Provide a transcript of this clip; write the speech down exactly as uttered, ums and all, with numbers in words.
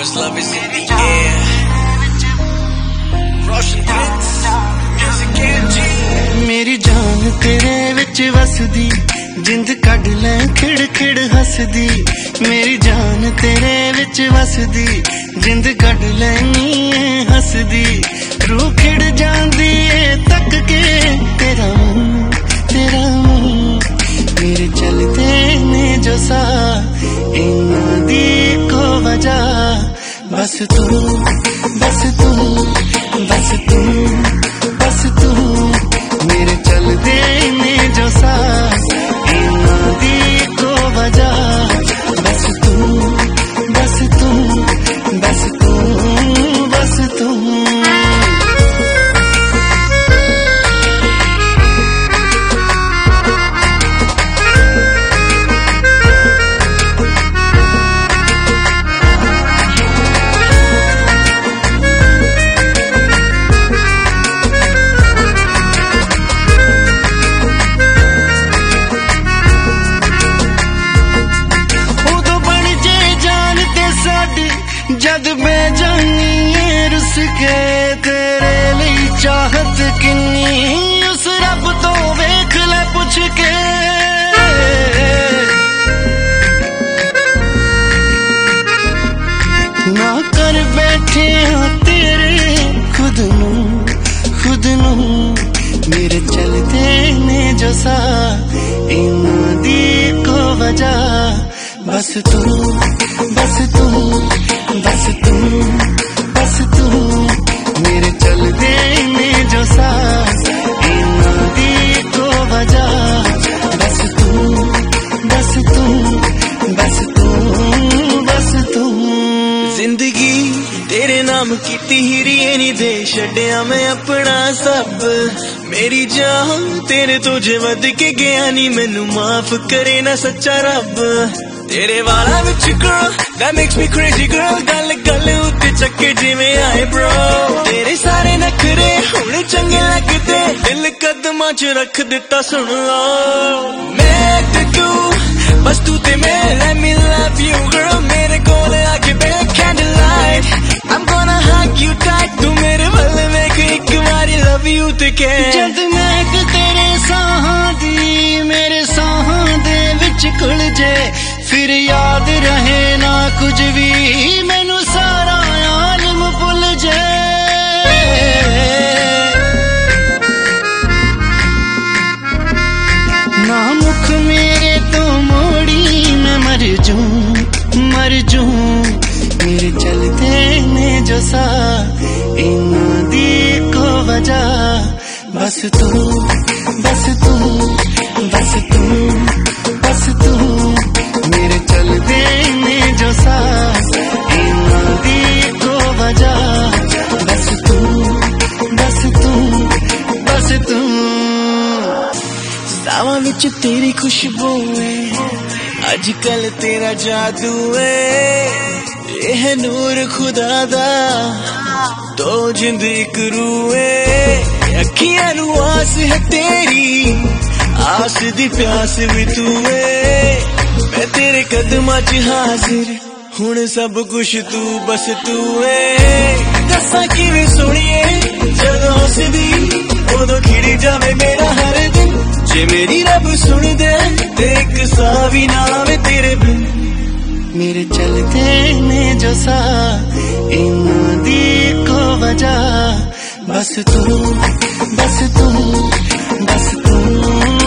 Cause love is in the air. Roshan Prince, music and G. मेरी जान तेरे विच वसदी, जिंद कढ ले खिड़ खिड़ हसदी. मेरी जान तेरे विच वसदी, जिंद कढ लैनी हसदी. रूह खिड़ जांदी है तक के तेरा मुंह तेरा मुंह. मेरे चलते ने जो सा इन्ना दी को वजह. बस तू बस तू बस तू बस तू. मेरे चलते ने जो सा इन्ना दी को वजह. बस तू बस तू बस तू बस तू. जद बेजानी रुस के तेरे लिए चाहत किन्नी. उस रब तो वेख ले पुछ के. ना कर बैठे तेरे खुद नू खुद नू. मेरे चलते ने जो सा इन्ना दी को वजह. बस तू बस तू बस तू बस तू. मेरे चलते ने जो सा इन्ना दी को वजह. बस तू बस तू बस तू बस तू. जिंदगी तेरे नाम कीती हीरी नी दे छड्या मैं अपना सब. मेरी जान तेरे तो जे वध के गया नी. मैनू माफ करे ना सच्चा रब. तेरे वाला विच girl that makes me crazy girl. गल गल उत्ते चक्के जिवें आए bro. तेरे सारे नखरे हुण चंगे लगदे. दिल कदमां च रख दिता सुन लो. मैं ते तू बस तू ते मैं. let me love you girl. मेरे कोल आके बैठ candlelight. I'm gonna hug you tight. तू मेरे वल वेख इक वारी love you ते कह. जद महक तेरे साहां दी मेरे साहां दे विच घुल जे. फिर याद रहे ना कुछ भी मैनू सारा आलम भुल जाए. ना मुख मेरे तो मोड़ी मैं मर जूं मर जूं. मेरे चलते ने जो सा इन्ना दी को वजह. बस तू बस तू बस तू बस तू. मेरे चलते ने जो सा इन्ना दी को वजह. बस तू बस तू बस तू. सावां विच तेरी खुशबू है. अजकल तेरा जादू है. यह नूर खुदा दा तो जिंद इक रूह है. अखियां नू आस है तेरी. आस दी प्यास भी तू है. मैं तेरे कदमां च हाजिर. हुण सब कुछ तू बस तू है. दसा किवें सोहणिए जदों हसदी उदों खिड़ जावे मेरा हर दिन. जे मेरी रब सुन दे ते इक सा भी ना आवे तेरे बिन. मेरे चलते ने जो सा इन्ना दी को वजह. बस तू बस तू बस तू